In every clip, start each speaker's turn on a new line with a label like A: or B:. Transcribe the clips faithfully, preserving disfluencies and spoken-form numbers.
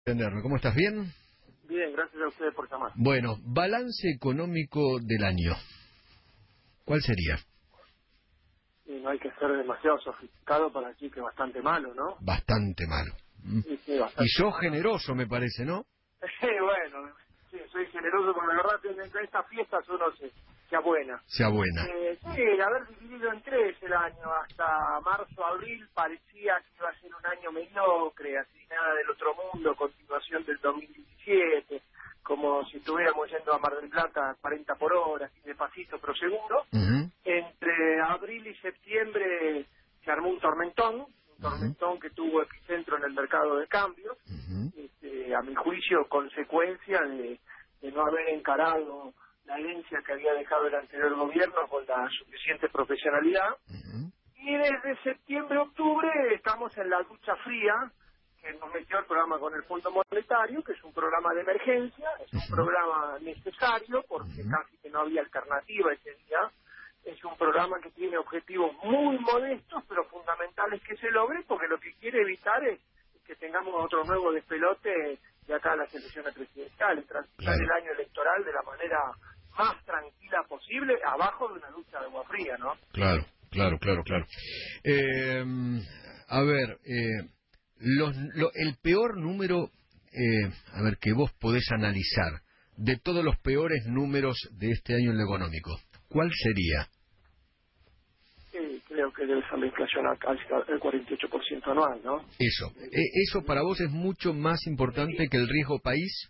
A: Entenderme. ¿Cómo estás? ¿Bien?
B: Bien, gracias a ustedes por llamar.
A: Bueno, balance económico del año. ¿Cuál sería?
B: Y no hay que ser demasiado sofisticado para decir que es bastante malo, ¿no?
A: Bastante malo. ¿Mm?
B: Sí, sí,
A: Y
B: bastante
A: sos
B: malo.
A: generoso, me parece, ¿no?
B: Sí, bueno, sí, soy generoso porque la verdad que en estas fiestas uno se, se abuena.
A: Sea buena.
B: Eh, sí, haber dividido en tres el año, hasta marzo, abril, parecía que iba a ser un año mediocre, así nada del otro mundo, continuación del dos mil diecisiete, como si estuviéramos yendo a Mar del Plata a cuarenta por hora, así despacito pero seguro.
A: Uh-huh.
B: Entre abril y septiembre se armó un tormentón, un
A: Uh-huh.
B: tormentón que tuvo epicentro en el mercado de cambios,
A: Uh-huh.
B: este, a mi juicio consecuencia de, de no haber encarado la herencia que había dejado el anterior gobierno con la suficiente profesionalidad.
A: Uh-huh.
B: Y desde septiembre a octubre estamos en la ducha fría que nos metió el programa con el Fondo Monetario, que es un programa de emergencia, es un
A: Uh-huh.
B: programa necesario porque
A: Uh-huh.
B: casi que no había alternativa ese día. Es un programa que tiene objetivos muy modestos, pero fundamentales que se logren, porque lo que quiere evitar es que tengamos otro nuevo despelote de acá a las elecciones presidenciales, transitar
A: Claro.
B: el año electoral de la manera más tranquila posible, abajo de una ducha de agua fría, ¿no?
A: Claro, claro, claro, claro. Eh, a ver, eh, los, lo- el peor número, eh, a ver, que vos podés analizar, de todos los peores números de este año en lo económico, ¿cuál sería?
B: Sí, creo que debe ser la inflación al casi el cuarenta y ocho por ciento anual, ¿no?
A: Eso. Eh, ¿Eso para vos es mucho más importante que el riesgo país?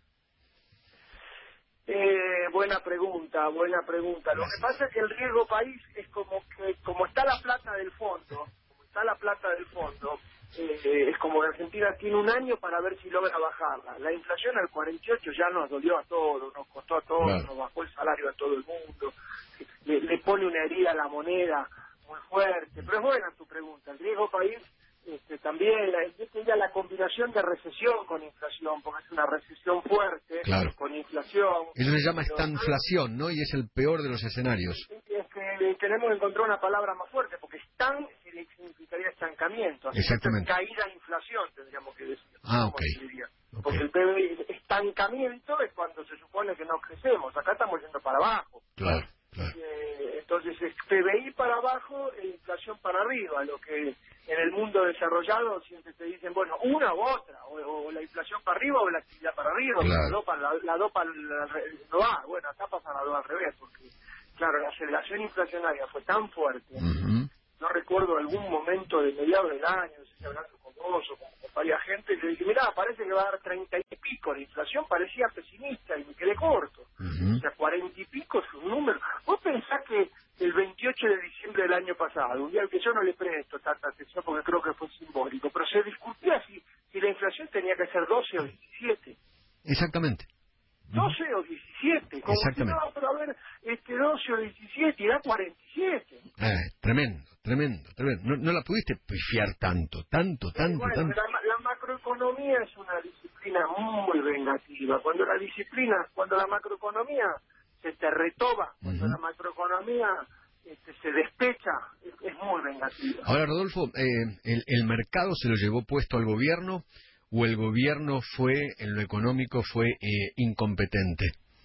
B: Eh, buena pregunta, buena pregunta. Lo que
A: Gracias.
B: pasa es que el riesgo país es como que, como está la plata del fondo, como está la plata del fondo, eh, es como que Argentina tiene un año para ver si logra bajarla. La inflación al cuarenta y ocho ya nos dolió a todos, nos costó a todos,
A: Claro.
B: nos bajó el salario a todo el mundo, le, le pone una herida a la moneda muy fuerte. Pero es buena tu pregunta. El riesgo país este, también, la, yo diría la combinación de recesión con inflación, porque es una recesión fuerte
A: Claro.
B: con inflación.
A: Eso se llama
B: Pero
A: estanflación, ¿no? Y es el peor de los escenarios.
B: es que tenemos que encontrar una palabra más fuerte, porque están significaría estancamiento, así que esto es
A: Exactamente.
B: caída de inflación, tendríamos que decir.
A: Ah,
B: ¿Cómo
A: ok.
B: se diría?
A: Ok.
B: Porque el P B I, estancamiento es cuando se supone que no crecemos, acá estamos yendo para abajo.
A: Claro, claro.
B: Eh, entonces es P B I para abajo e inflación para arriba, lo que en el mundo desarrollado siempre te dicen, bueno, una u otra, o, o la inflación para arriba o la actividad para arriba,
A: Claro.
B: la dopa, la, la dopa la, no va, bueno, acá pasa la dos al revés, porque claro, la aceleración inflacionaria fue tan fuerte,
A: Ujú.
B: no recuerdo algún momento de mediados del año, no sé si hablando con vos o con, con varias gente, le dije, mirá, parece que va a dar treinta y pico, la inflación parecía pesimista y me quedé corto.
A: Ujú.
B: O sea, cuarenta y pico es un número. Vos pensás que el veintiocho de diciembre del año pasado, un día al que yo no le presto tanta atención porque creo que fue simbólico, pero se discutía si, si la inflación tenía que ser doce o diecisiete.
A: Exactamente. Ujú.
B: doce o diecisiete, como si no,
A: Exactamente.
B: pero a ver, este doce o diecisiete y da cuarenta y siete.
A: Eh, tremendo, tremendo, tremendo. No, no la pudiste pifiar tanto, tanto,
B: Sí,
A: tanto,
B: bueno,
A: tanto.
B: la, ma- la macroeconomía es una disciplina muy vengativa. Cuando la disciplina, cuando la macroeconomía se te retoba, cuando
A: Ujú.
B: la macroeconomía este, se despecha, es, es muy vengativa.
A: Ahora, Rodolfo, eh, el, ¿el mercado se lo llevó puesto al gobierno o el gobierno fue, en lo económico, fue eh, incompetente?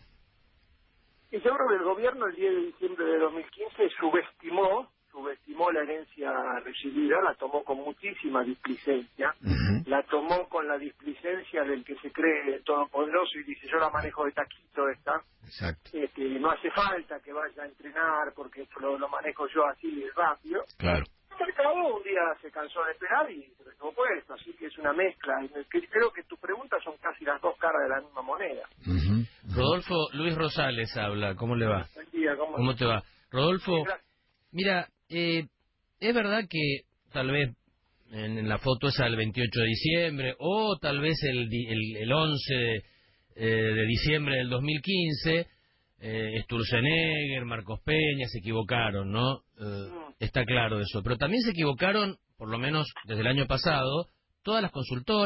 B: Y yo creo que el gobierno el diez de diciembre de dos mil quince subestimó, subestimó la herencia recibida, la tomó con muchísima displicencia,
A: Ujú.
B: la tomó con la displicencia del que se cree todopoderoso y dice yo la manejo de taquito esta,
A: Exacto.
B: este, no hace falta que vaya a entrenar porque esto lo, lo manejo yo así rápido.
A: Claro.
B: El mercado un día se cansó de esperar y se lo llevó puesto, así que es una mezcla. Y me- que- creo que tus preguntas son casi las dos caras de la misma moneda.
A: Ujú. Ujú.
C: Rodolfo, Luis Rosales habla, ¿cómo le va?
B: Buen día, ¿cómo
C: ¿Cómo te va? Rodolfo,
B: Sí, gracias.
C: mira, eh, es verdad que tal vez en, en la foto esa del veintiocho de diciembre o tal vez el, di- el, el once de, eh, de diciembre del dos mil quince, eh, Sturzenegger, Marcos Peña se equivocaron, ¿no? Eh,
B: Mm.
C: está claro eso, pero también se equivocaron, por lo menos desde el año pasado, todas las consultoras,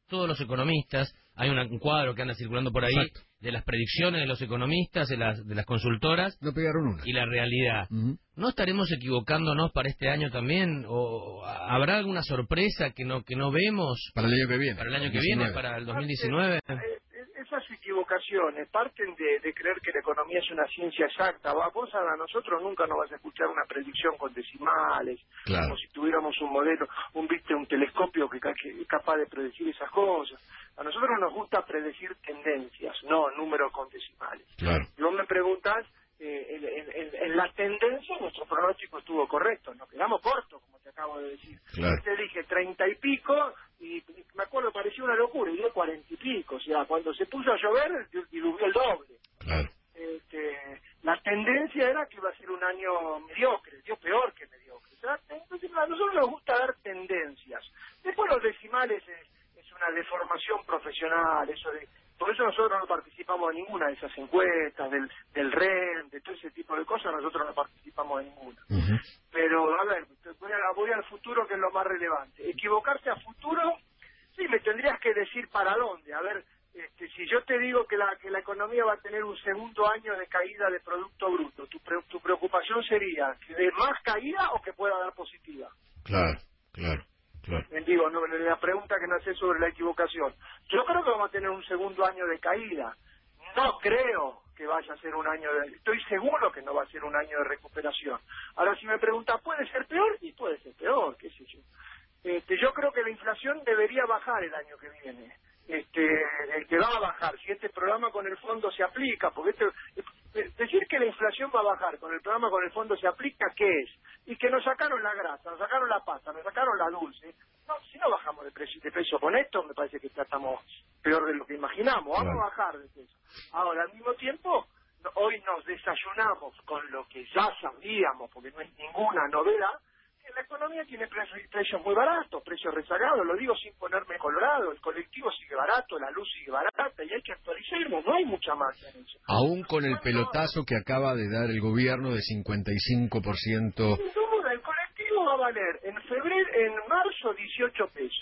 C: todos los economistas, hay una- un cuadro que anda circulando por ahí,
A: Exacto.
C: de las predicciones de los economistas, de las, de las consultoras,
A: No pegaron una.
C: y la realidad.
A: Ujú.
C: ¿No estaremos equivocándonos para este año también? ¿O habrá alguna sorpresa que no que no vemos
A: Para el año que viene.
C: para el año que
A: diecinueve.
C: viene, para el dos mil diecinueve?
B: Eh, eh, Esas equivocaciones parten de, de creer que la economía es una ciencia exacta. Va, Vos a nosotros nunca nos vas a escuchar una predicción con decimales,
A: Claro.
B: como si tuviéramos un modelo, un viste, un telescopio que, ca- que es capaz de predecir esas cosas. A nosotros nos gusta predecir tendencias, no números con decimales.
A: Claro.
B: Y vos me preguntás, eh, en, en- en- en la tendencia nuestro pronóstico estuvo correcto, nos quedamos cortos, como te acabo de decir.
A: Claro.
B: Te dije treinta y pico, y, y me acuerdo, parecía una locura, y dio cuarenta y pico, o sea, cuando se puso a llover, diluvió el doble.
A: Claro.
B: Este, la tendencia era que iba a ser un año mediocre, dio peor que mediocre. O sea, entonces a nosotros nos gusta dar tendencias. Después los decimales es, es una deformación profesional, eso de, por eso nosotros no participamos en ninguna de esas encuestas, del, del R E M, de todo ese tipo de cosas, nosotros no participamos en ninguna.
A: Ujú.
B: Pero, a ver, voy, a, voy al futuro, que es lo más relevante. Equivocarse a futuro, sí, me tendrías que decir para dónde. A ver, este, si yo te digo que la, que la economía va a tener un segundo año de caída de Producto Bruto, tu, pre- tu preocupación sería que de más caída o que pueda dar positiva.
A: Claro, claro, claro.
B: Eh, Digo, no, la pregunta que me hace sobre la equivocación. Yo creo que vamos a tener un segundo año de caída. No creo que vaya a ser un año de... Estoy seguro que no va a ser un año de recuperación. Ahora, si me pregunta, ¿puede ser peor? Y puede ser peor, qué sé yo. Este, yo creo que la inflación debería bajar el año que viene. Este, el que va a bajar, si este programa con el fondo se aplica, porque este, eh, decir que la inflación va a bajar con el programa con el fondo se aplica, ¿qué es? Y que nos sacaron la grasa, nos sacaron la pasta, nos sacaron la dulce. No, si no bajamos de precio, de peso con esto, me parece que ya estamos peor de lo que imaginamos. Vamos
A: Claro.
B: a bajar de peso. Ahora, al mismo tiempo, no- hoy nos desayunamos con lo que ya sabíamos, porque no es ninguna novedad, que la economía tiene pre- precios muy baratos, precios rezagados, lo digo sin ponerme colorado, el colectivo sigue barato, la luz sigue barata y hay que actualizarlo, no hay mucha magia en eso.
A: Aún con el
B: Bueno,
A: pelotazo que acaba de dar el gobierno de cincuenta y cinco por ciento.
B: sin duda, el colectivo va a valer en febrero, en marzo dieciocho pesos.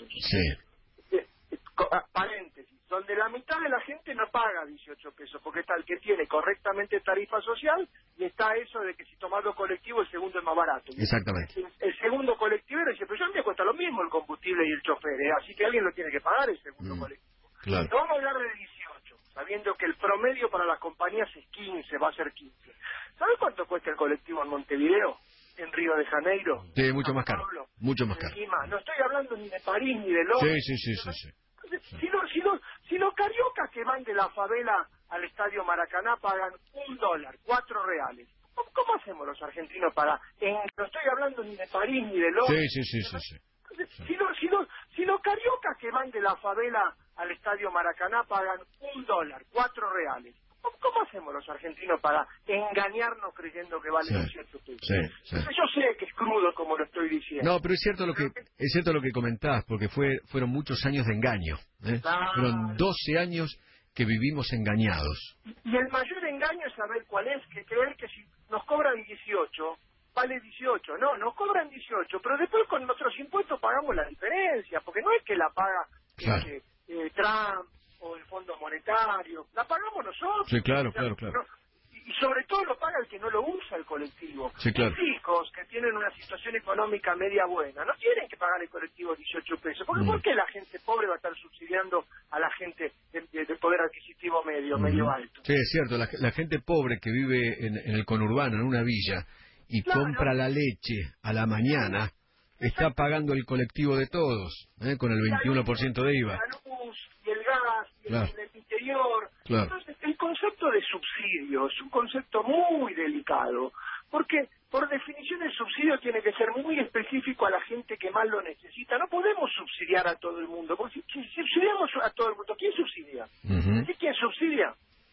A: Sí,
B: Eh, eh, co- ah, paréntesis, donde la mitad de la gente no paga dieciocho pesos, porque está el que tiene correctamente tarifa social y está eso de que si tomas lo colectivo el segundo es más barato.
A: exactamente.
B: El, el segundo colectivero dice, pero yo me cuesta lo mismo el combustible y el chofer, ¿eh? Así que alguien lo tiene que pagar el segundo
A: Mm,
B: colectivo.
A: claro.
B: No vamos a hablar de dieciocho, sabiendo que el promedio para las compañías es quince, va a ser quince. ¿Sabes cuánto cuesta el colectivo en Montevideo? En Río de Janeiro.
A: Sí, mucho
B: San
A: más caro.
B: Pablo,
A: Mucho más
B: en
A: caro.
B: Lima. No estoy hablando ni de París ni de Londres.
A: Sí, sí, sí, sí, sí.
B: Entonces, Si, los, si, los, si los cariocas que van de la favela al estadio Maracaná pagan un dólar, cuatro reales, ¿cómo, cómo hacemos los argentinos para...? En, no estoy hablando ni de París ni de Londres.
A: Sí, sí, sí, sí, sí.
B: Entonces, si, los, si, los, si los cariocas que van de la favela al estadio Maracaná pagan un dólar, cuatro reales, ¿cómo, cómo hacemos los argentinos para engañarnos creyendo que valen
A: Sí,
B: un cierto peso?
A: sí, sí.
B: Entonces, yo sé que es crudo como lo estoy diciendo.
A: No, pero es cierto lo que es cierto lo que comentás, porque fue fueron muchos años de engaño. ¿eh?
B: Claro.
A: Fueron doce años que vivimos engañados.
B: Y el mayor engaño es saber cuál es, que creer que si nos cobran dieciocho, vale dieciocho. No, nos cobran dieciocho, pero después con nuestros impuestos pagamos la diferencia, porque no es que la paga
A: Claro.
B: este, eh, Trump o el Fondo Monetario, la pagamos nosotros.
A: Sí, claro,
B: O sea,
A: claro, claro.
B: no- y sobre todo lo paga el que no lo usa el colectivo.
A: Sí, claro.
B: Los hijos que tienen una situación económica media buena no tienen que pagar el colectivo dieciocho pesos. Porque
A: Mm.
B: ¿por qué la gente pobre va a estar subsidiando a la gente de, de- de poder adquisitivo medio, medio
A: Ujú.
B: alto?
A: Sí, es cierto, la, la gente pobre que vive en, en el conurbano, en una villa, y
B: Claro.
A: compra la leche a la mañana, está pagando el colectivo de todos, ¿eh? con el veintiuno por ciento de I V A.
B: La luz y el gas y el,
A: Claro.
B: el interior.
A: Claro.
B: Entonces, el concepto de subsidio es un concepto muy delicado, porque por definición el subsidio tiene que ser muy específico a la gente que más lo necesita. No podemos subsidiar a todo el mundo, porque si, si subsidiamos a todo el mundo, ¿quién subsidia?
A: Ujú.
B: ¿Sí, quién subsidia?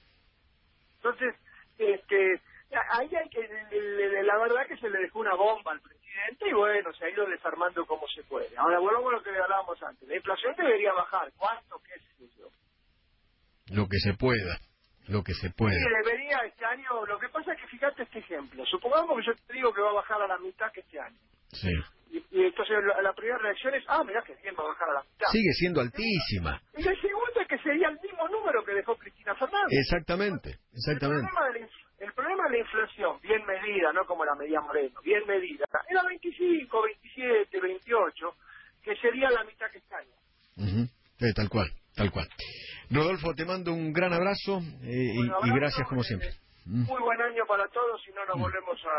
B: Entonces, este, ahí hay que, le- le- la verdad que se le dejó una bomba al presidente y bueno, se ha ido desarmando como se puede. Ahora volvamos a lo que hablábamos antes. La inflación debería bajar. ¿Cuánto? ¿Qué sé yo?
A: Lo que se pueda, lo que se pueda.
B: Sí, debería este año. Lo que pasa es que fíjate este ejemplo. Supongamos que yo te digo que va a bajar a la mitad que este año.
A: Sí.
B: Y, y entonces la, la primera reacción es, ah, mirá que bien, va a bajar a la mitad.
A: Sigue siendo altísima.
B: Y la segunda es que sería el mismo número que dejó Cristina Fernández.
A: Exactamente, exactamente.
B: El problema, de la, el problema de la inflación, bien medida, no como la medía Moreno, bien medida, era veinticinco, veintisiete, veintiocho, que sería la mitad que está.
A: Uh-huh. Sí, tal cual, tal cual. Rodolfo, te mando un gran abrazo, eh, y,
B: Bueno,
A: y
B: abrazo,
A: gracias como
B: eh,
A: siempre.
B: Muy buen año para todos y no nos
A: Mm.
B: volvemos a